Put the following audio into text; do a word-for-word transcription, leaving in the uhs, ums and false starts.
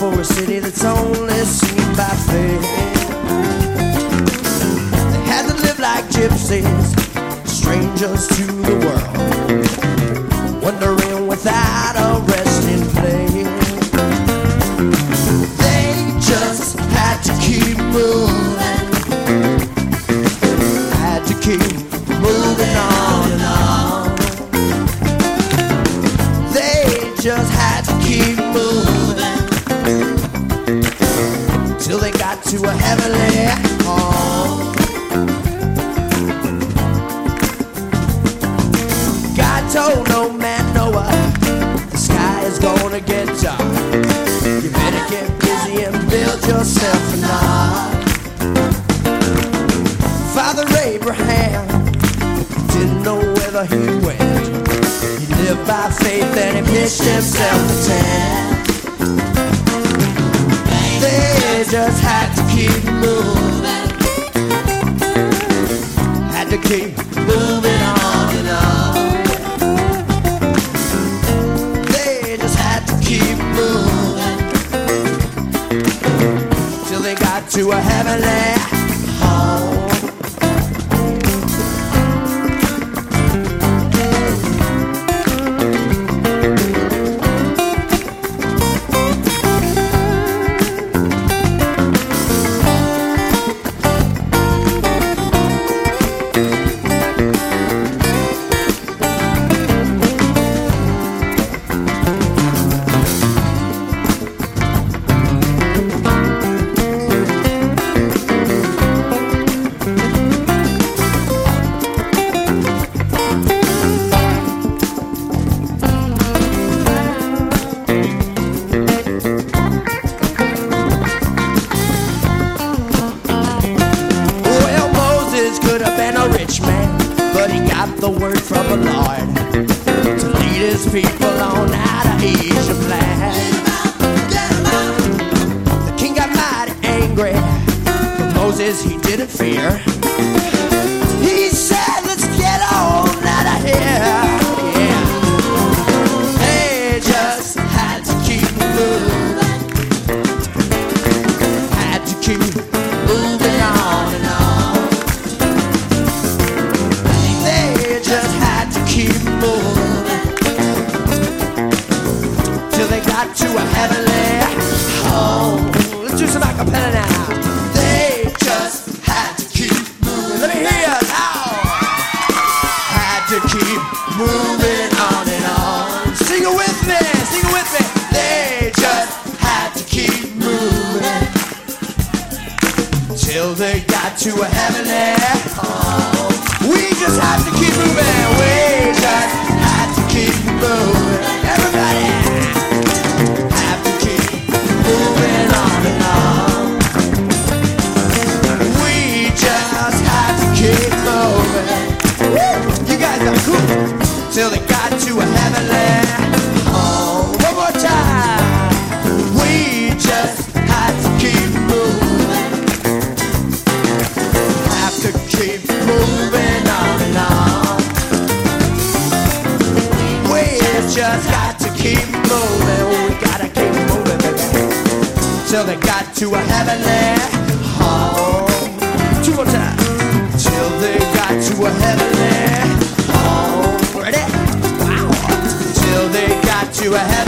for a city that's only seen by faith. They had to live like gypsies, strangers to the world, wandering without a resting place. They just had to keep moving, had to keep moving on and on. They just had to keep moving till they got to a heavenly home. God told no man Noah, the sky is gonna get dark. You better get busy and build yourself an ark. Father Abraham didn't know whether he went. He lived by faith and he pitched himself a tent. They just had to keep moving, had to keep moving on and on. They just had to keep moving till they got to a heavenly home. The word from the Lord to lead his people on out of Egypt land. The king got mighty angry, but Moses he didn't fear. He said, let's get on out of here. Yeah. They just had to keep moving, had to keep moving on and on. Keep moving till they got to a heavenly home. Let's do some acapella now. They just had to keep moving. Let me hear you now. Had to keep moving on and on. Sing it with me, sing it with me. They just had to keep moving till they got to a heavenly home. We just have to keep moving. We just have to keep moving. Everybody have to keep moving on and on. We just have to keep moving. Woo! You guys are cool. Till they got to a heavenly home. One more time. We just have to keep moving. Have to keep moving. Just got to keep moving. We gotta keep moving, baby, till they got to a heavenly home. Two more times. Till they got to a heavenly home. Ready? Wow. Till they got to a heavenly